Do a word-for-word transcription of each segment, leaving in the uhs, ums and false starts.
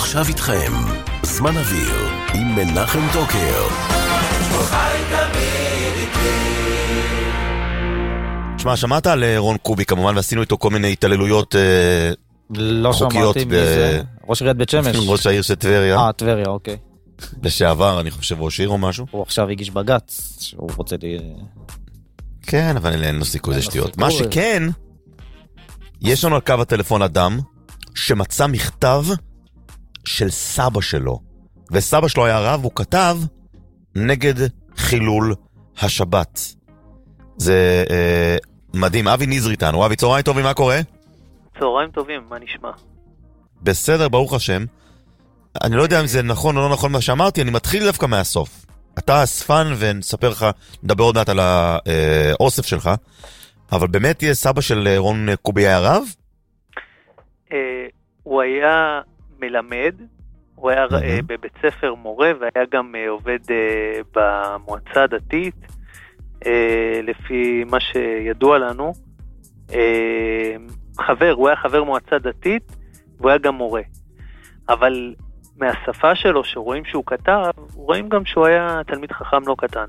ועכשיו איתכם, זמן אוויר עם מנחם דוקר. תשמע, שמעת על רון קובי כמובן, ועשינו איתו כל מיני התעללויות לא חוקיות. שמעתי מזה. ראש עיריית בית שמש. ראש העיר של טבריה. אה, טבריה, אוקיי. לשעבר, אני חושב, ראש עיר או משהו. הוא עכשיו הגיש בגץ, שהוא רוצה לי... כן, אבל אין לו סיכוי, זה שטויות. מה שכן, יש לנו על קו הטלפון אדם שמצא מכתב של סבא שלו, וסבא שלו היה רב, הוא כתב נגד חילול השבת. זה אה, מדהים. אבי נזריטן, אבי, צהריים טובים, מה קורה? צהריים טובים, מה נשמע? בסדר, ברוך השם. אני לא יודע אם זה נכון או לא נכון מה שאמרתי, אני מתחיל דווקא מהסוף. אתה אספן ונספר לך, נדבר עוד מעט על האוסף שלך, אבל באמת תהיה סבא של רון קובי היה רב? הוא היה מלמד, הוא היה בבית ספר מורה, והיה גם עובד במועצה הדתית, לפי מה שידוע לנו. חבר, הוא היה חבר מועצה דתית, והוא היה גם מורה. אבל מהשפה שלו, שרואים שהוא כתב, רואים גם שהוא היה תלמיד חכם לא קטן.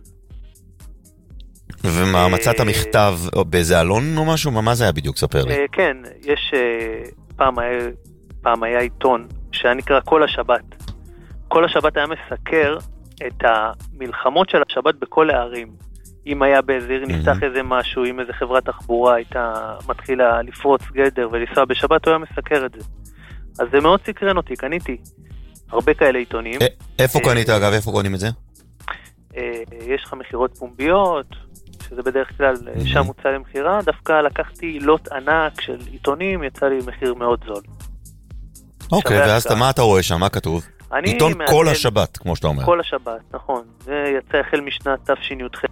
ומה, מצאת מכתב באיזה אלון או משהו? מה זה היה בדיוק? ספר לי. כן, יש פעם היה, פעם היה עיתון שהיה נקרא כל השבת. כל השבת היה מסקר את המלחמות של השבת בכל הערים. אם היה באיזה עיר נפתח איזה משהו, אם איזה חברת תחבורה הייתה מתחילה לפרוץ גדר ולנסוע בשבת, הוא היה מסקר את זה. אז זה מאוד סקרן אותי, קניתי הרבה כאלה עיתונים. איפה קנית אגב? איפה קונים את זה? יש לך מחירות פומביות, שזה בדרך כלל שם מוצא למחירה, דווקא לקחתי לוט ענק של עיתונים, יצא לי מחיר מאוד זול. אוקיי, ואז מה אתה רואה שם? מה כתוב? עיתון כל השבת, כמו שאתה אומר. כל השבת, נכון. זה יצא החל משנת תש"ח.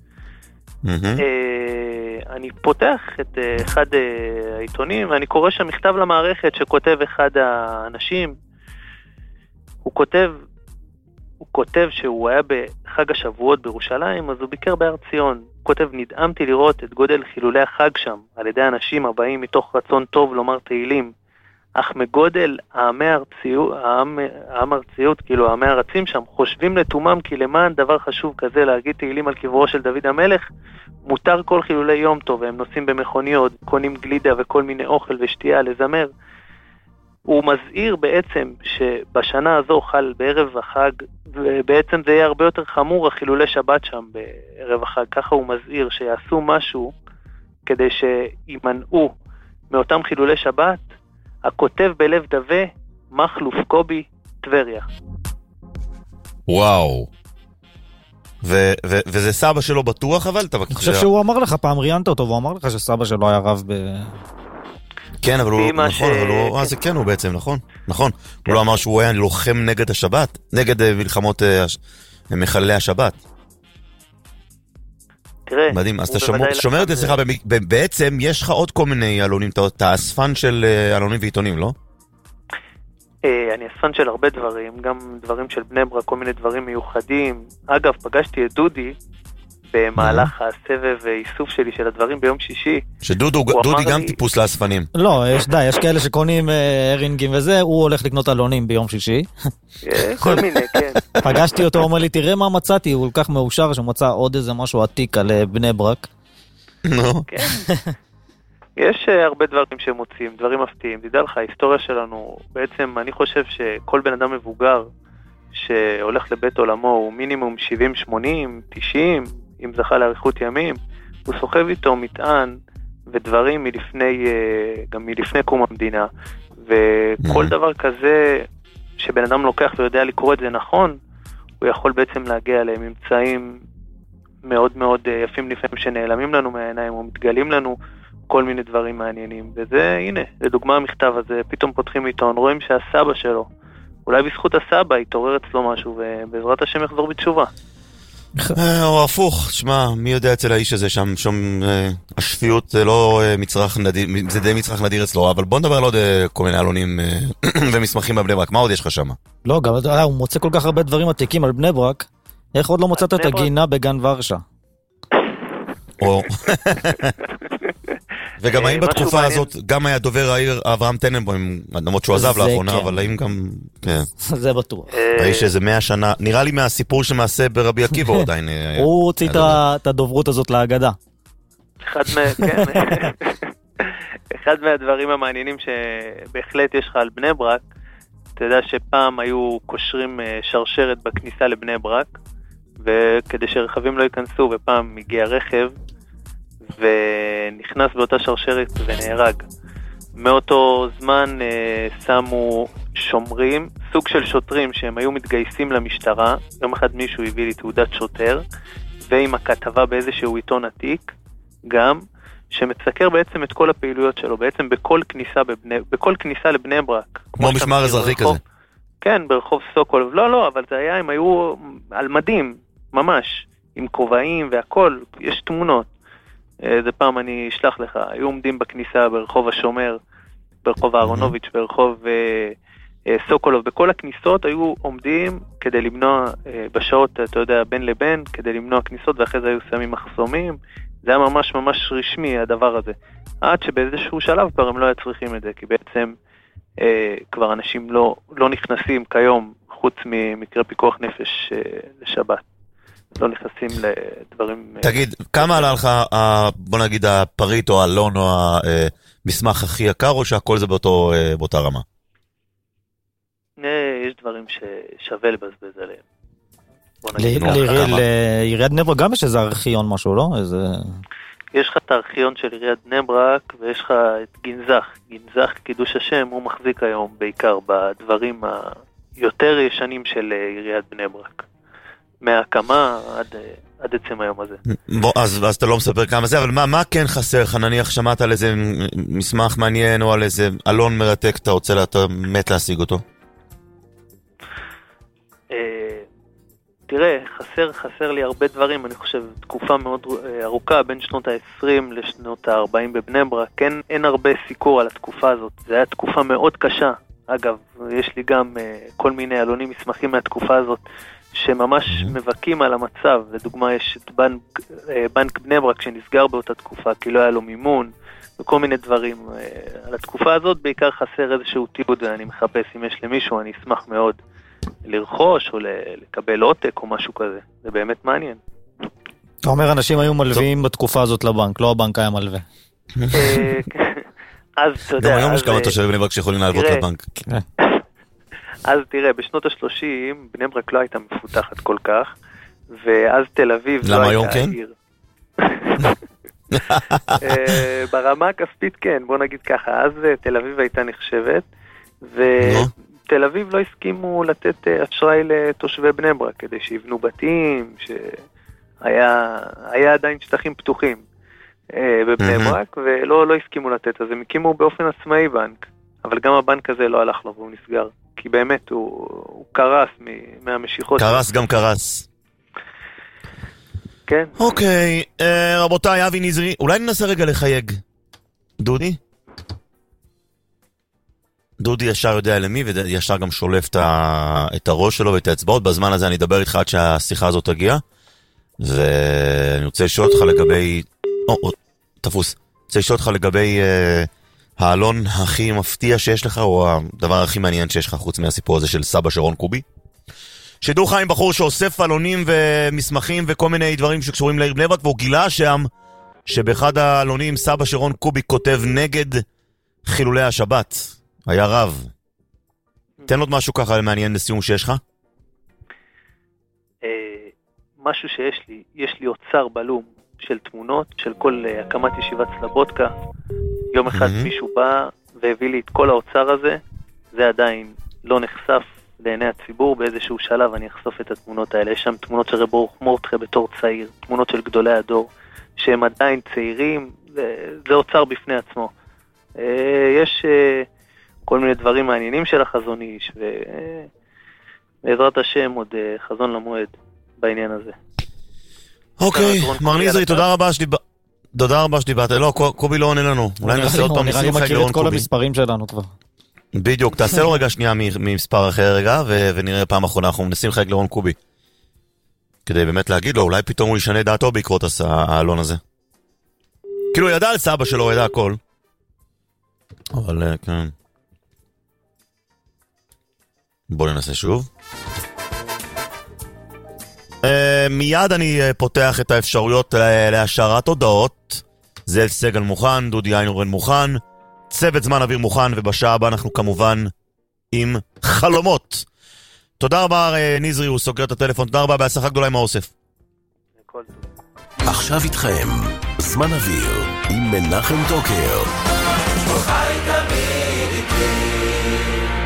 אני פותח את אחד העיתונים, ואני קורא שם מכתב למערכת שכותב אחד האנשים. הוא כותב, הוא כותב שהוא היה בחג השבועות בירושלים, אז הוא ביקר בהר ציון. הוא כותב, נדהמתי לראות את גודל חילולי החג שם, על ידי אנשים הבאים מתוך רצון טוב לומר תהילים. אך מגודל העמי ארציות, העם ארציות, כאילו העמי ארצים שם, חושבים לתומם כי למען דבר חשוב כזה להגיד תהילים על קברו של דוד המלך, מותר כל חילולי יום טוב, והם נוסעים במכוניות, קונים גלידה וכל מיני אוכל ושתייה לזמר. הוא מזהיר בעצם שבשנה הזו חל בערב החג, ובעצם זה יהיה הרבה יותר חמור החילולי שבת שם בערב החג, ככה הוא מזהיר שיעשו משהו כדי שימנעו מאותם חילולי שבת. הכותב בלב דווה, מחלוף קובי, טבריה. וואו. ו- ו- וזה סבא שלו בטוח, אבל אתה... אני חושב שהוא אמר לך, פעם ראיינת אותו, והוא אמר לך שסבא שלו היה רב ב... כן, אבל הוא... נכון, אבל הוא... אה, זה כן הוא בעצם, נכון? נכון. הוא לא אמר שהוא היה לוחם נגד השבת, נגד מלחמות מחללי השבת. תראה, מדהים, אז אתה שומר את זה אצלך, בעצם יש לך עוד כל מיני אלונים, אתה אספן של אלונים ועיתונים, לא? אני אספן של הרבה דברים, גם דברים של בני ברק, כל מיני דברים מיוחדים. אגב, פגשתי את דודי במהלך הסבב איסוף שלי של הדברים ביום שישי. שדודי גם טיפוס לאספנים. לא, יש די, יש כאלה שקונים הרינגים וזה, הוא הולך לקנות אלונים ביום שישי. כל מיני, כן. פגשתי אותו, אומר לי, תראה מה מצאתי, הוא כל כך מאושר שמצא עוד איזה משהו עתיק על בני ברק. נו. כן. יש הרבה דברים שמוצאים, דברים מפתיעים. תדע לך, ההיסטוריה שלנו, בעצם אני חושב שכל בן אדם מבוגר שהולך לבית עולמו הוא מינימום שבעים, שמונים, תשעים, אם זכה לאריכות ימים, הוא סוחב איתו מטען ודברים מלפני, גם מלפני קום המדינה. וכל דבר כזה שבן אדם לוקח ויודע לקרוא את זה נכון, הוא יכול בעצם להגיע לממצאים מאוד מאוד יפים לפעמים שנעלמים לנו מהעיניים או מתגלים לנו כל מיני דברים מעניינים. וזה, הנה, לדוגמה המכתב הזה, פתאום פותחים עיתון, רואים שהסבא שלו, אולי בזכות הסבא יתעורר אצלו משהו, ובעזרת השם יחזור בתשובה. או הפוך, שמע, מי יודע אצל האיש הזה שם, שם השפיות זה לא מצרך נדיר, זה די מצרך נדיר אצלו, אבל בוא נדבר על עוד כל מיני אלונים ומסמכים בבני ברק, מה עוד יש לך שם? לא, גם הוא מוצא כל כך הרבה דברים עתיקים על בני ברק, איך עוד לא מוצאת את הגינה בגן ורשה? או... וגם האם משהו בתקופה מעניין. הזאת, גם היה דובר העיר אברהם טננבוים, למרות שהוא עזב זה לאחרונה, כן. אבל האם גם, כן, זה בטוח. האיש איזה מאה שנה, נראה לי מהסיפור שמעשה ברבי עקיבא הוא עדיין... היה- הוא הוציא היה את דובר. ה- את הדוברות הזאת להגדה. אחד מה... כן. אחד מהדברים המעניינים שבהחלט יש לך על בני ברק, אתה יודע שפעם היו קושרים אה, שרשרת בכניסה לבני ברק, וכדי שרכבים לא ייכנסו, ופעם הגיע רכב, ונכנס באותה שרשרת ונהרג. מאותו זמן אה, שמו שומרים, סוג של שוטרים שהם היו מתגייסים למשטרה, יום אחד מישהו הביא לי תעודת שוטר, ועם הכתבה באיזשהו עיתון עתיק, גם, שמסקר בעצם את כל הפעילויות שלו, בעצם בכל כניסה, בבני, בכל כניסה לבני ברק. כמו משמר אזרחי ברחוב, כזה. כן, ברחוב סוקולוב. לא, לא, אבל זה היה, הם היו על מדים, ממש, עם כובעים והכל, יש תמונות. זה פעם אני אשלח לך, היו עומדים בכניסה ברחוב השומר, ברחוב אהרונוביץ', ברחוב אה, אה, סוקולוב, בכל הכניסות היו עומדים כדי למנוע אה, בשעות, אתה יודע, בין לבין, כדי למנוע כניסות, ואחרי זה היו שמים מחסומים. זה היה ממש ממש רשמי הדבר הזה. עד שבאיזשהו שלב כבר הם לא היו צריכים את זה, כי בעצם אה, כבר אנשים לא, לא נכנסים כיום, חוץ ממקרה פיקוח נפש אה, לשבת. לא נכנסים לדברים... תגיד, כמה עלה לך, ה- בוא נגיד, הפריט או הלון או המסמך הכי יקר, או שהכל זה באותו, אה, באותה רמה? אה, יש דברים ששווה לבזבז עליהם. בוא נגיד. ל- נו, לעיריית- כמה? לעיריית בני ברק גם יש איזה ארכיון משהו, לא? איזה... יש לך את הארכיון של עיריית בני ברק, ויש לך את גנזך. גנזך, קידוש השם, הוא מחזיק היום בעיקר בדברים היותר ישנים של עיריית בני ברק. מההקמה עד, עד עצם היום הזה. בוא, אז, אז אתה לא מספר כמה זה, אבל מה, מה כן חסר לך? נניח שמעת על איזה מסמך מעניין, או על איזה אלון מרתק, אתה רוצה, אתה מת להשיג אותו? תראה, חסר, חסר לי הרבה דברים, אני חושב, תקופה מאוד ארוכה, בין שנות ה-עשרים לשנות ה-ארבעים בבני ברק, כן, אין הרבה סיקור על התקופה הזאת, זו הייתה תקופה מאוד קשה, אגב, יש לי גם uh, כל מיני אלונים מסמכים מהתקופה הזאת, שממש mm-hmm. מבקים על המצב, לדוגמה יש את בנק, uh, בנק בני ברק שנסגר באותה תקופה, כי לא היה לו מימון, וכל מיני דברים, uh, על התקופה הזאת בעיקר חסר איזשהו תיעוד, ואני מחפש אם יש למישהו, אני אשמח מאוד. לרכוש או לקבל עותק או משהו כזה. זה באמת מעניין. אתה אומר, אנשים היו מלווים בתקופה הזאת לבנק, לא הבנק היה מלווה. אז אתה יודע... גם היום יש כמה תושבי בני ברק שיכולים להלוות לבנק. אז תראה, בשנות ה-שלושים בני ברק לא הייתה מפותחת כל כך, ואז תל אביב לא הייתה העיר. ברמה הכספית כן, בוא נגיד ככה, אז תל אביב הייתה נחשבת, ו... תל אביב לא הסכימו לתת אשראי לתושבי בני ברק, כדי שיבנו בתים, שהיה היה עדיין שטחים פתוחים בבני ברק, ולא לא הסכימו לתת, אז הם הקימו באופן עצמאי בנק, אבל גם הבנק הזה לא הלך לו והוא נסגר, כי באמת הוא, הוא קרס מהמשיכות. קרס גם קרס. כן. אוקיי, רבותיי, אבי נזרי, אולי ננסה רגע לחייג. דודי? דודי ישר יודע למי, וישר גם שולף את הראש שלו ואת האצבעות. בזמן הזה אני אדבר איתך עד שהשיחה הזאת תגיע. ואני רוצה לשאול אותך לגבי... או, או, תפוס. רוצה לשאול אותך לגבי אה, האלון הכי מפתיע שיש לך, או הדבר הכי מעניין שיש לך, חוץ מהסיפור הזה של סבא שרון קובי. שידור חיים בחור שאוסף אלונים ומסמכים וכל מיני דברים שקשורים לעיר בני ברק, והוא גילה שם שבאחד האלונים סבא שרון קובי כותב נגד חילולי השבת. היה רב. תן עוד משהו ככה מעניין לסיום שיש לך? משהו שיש לי, יש לי אוצר בלום של תמונות, של כל הקמת ישיבת סלבודקה. יום אחד מישהו בא והביא לי את כל האוצר הזה, זה עדיין לא נחשף לעיני הציבור, באיזשהו שלב אני אחשוף את התמונות האלה. יש שם תמונות של רב ברוך מורטחה בתור צעיר, תמונות של גדולי הדור, שהם עדיין צעירים, זה אוצר בפני עצמו. יש... כל מיני דברים מעניינים של החזון איש, ובעזרת השם עוד חזון למועד בעניין הזה. אוקיי, מר נזרי, תודה רבה שדיברת. תודה רבה שדיברת. לא, קובי לא עונה לנו. אולי נעשה עוד פעם נראה לי מכיר את כל המספרים שלנו כבר. בדיוק, תעשה לו רגע שנייה ממספר אחר רגע, ונראה פעם אחרונה, אנחנו מנסים לחייג לרון קובי. כדי באמת להגיד לו, אולי פתאום הוא ישנה דעתו בעקבות האלון הזה. כאילו, הוא ידע על סבא שלו, הוא ידע הכל. אבל, כן. בואו ננסה שוב. Uh, מיד אני uh, פותח את האפשרויות uh, להשארת הודעות. זאב סגל מוכן, דודי איינורן מוכן, צוות זמן אוויר מוכן, ובשעה הבאה אנחנו כמובן עם חלומות. תודה רבה uh, נזרי, הוא סוגר את הטלפון. תודה רבה, בהצלחה גדולה עם האוסף. עכשיו איתכם זמן אוויר עם מנחם טוקר. חי תמיד איתי